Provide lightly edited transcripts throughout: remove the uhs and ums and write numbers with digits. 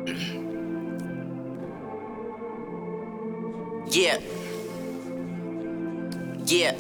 Yeah. Yeah.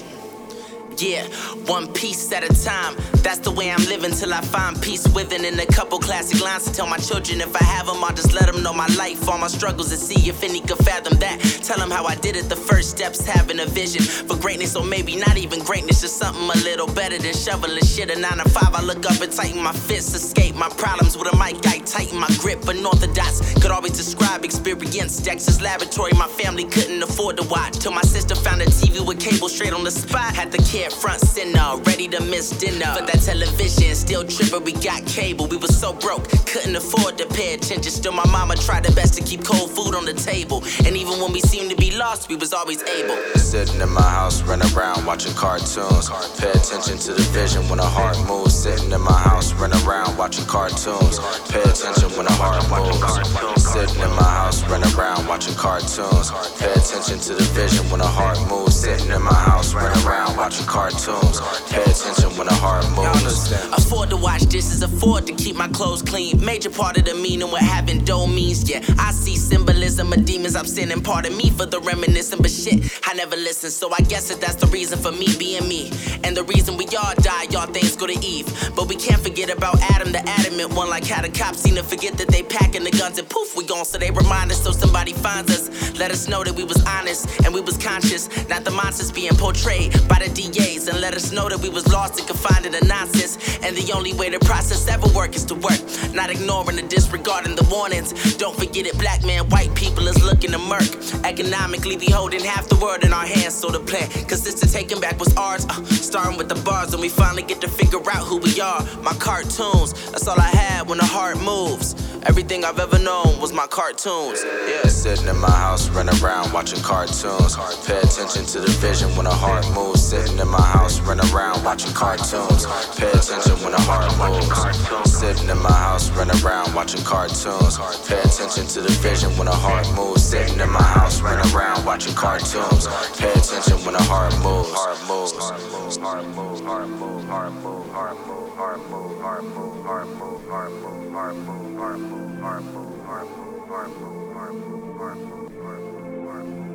Yeah, one piece at a time. That's the way I'm living till I find peace within. In a couple classic lines to tell my children if I have them, I'll just let them know my life, all my struggles, and see if any could fathom that. Tell them how I did it, the first steps, having a vision for greatness, or maybe not even greatness, just something a little better than shoveling shit. A 9 to 5, I look up and tighten my fists, escape my problems with a mic, I tighten my grip. Unorthodox could always describe experience. Dexter's laboratory, my family couldn't afford to watch, till my sister found a TV with cable straight on the spot. Had the kid front center, ready to miss dinner. But that television still trippin', we got cable. We was so broke, couldn't afford to pay attention. Still my mama tried her best to keep cold food on the table. And even when we seemed to be lost, we was always able. Sitting in my house, running around, watching cartoons. Pay attention to the vision when a heart moves. Sitting in my house, running around, watching cartoons. Pay attention when a heart moves. Sitting in my house, running around, watching cartoons. Pay attention to the vision when a heart moves. Sitting in my house, running around, watching cartoons. Pay attention when a heart moves. Afford to watch this is afford to keep my clothes clean. Major part of the meaning what having dough means. Yeah, I see symbolism of demons. I'm sending part of me for the reminiscing, but shit, I never listen. So I guess that's the reason for me being me, and the reason we all die. Y'all things go to Eve, but we can't forget about Adam, the adamant one. Like how the cops seem to forget that they packing the guns, and poof, we gone. So they remind us, so somebody finds us. Let us know that we was honest and we was conscious, not the monsters being portrayed by the DAs. And let us know that we was lost and confined in the nonsense. And the only way the process ever work is to work, not ignoring or disregarding the warnings. Don't forget it, black man, white people is looking to murk. Economically, we holding half the world in our hands. So the plan, consistent taking back was ours. Starting with the bars, and we finally get to figure out who we are. My cartoons, that's all I had when the heart moves. Everything I've ever known was my cartoons. Yeah, sitting in my house, running around, watching cartoons. Pay attention to the vision when a heart moves. Sitting in my house, running around, watching cartoons. Pay attention when a heart moves. Sitting in my house, running around, watching cartoons. Pay attention to the vision when a heart moves. Sitting in my house, running around, watching cartoons. Pay attention when a heart moves. Heart moves. Heart moves. Heart moves. Heart moves. Heart moves. Heart moves. Heart moves. Heart moves. Heart moves. Heart moves. Heart moves. Heart moves. Heart moves. Heart moves. Heart moves. Heart moves. Heart moves. Heart moves.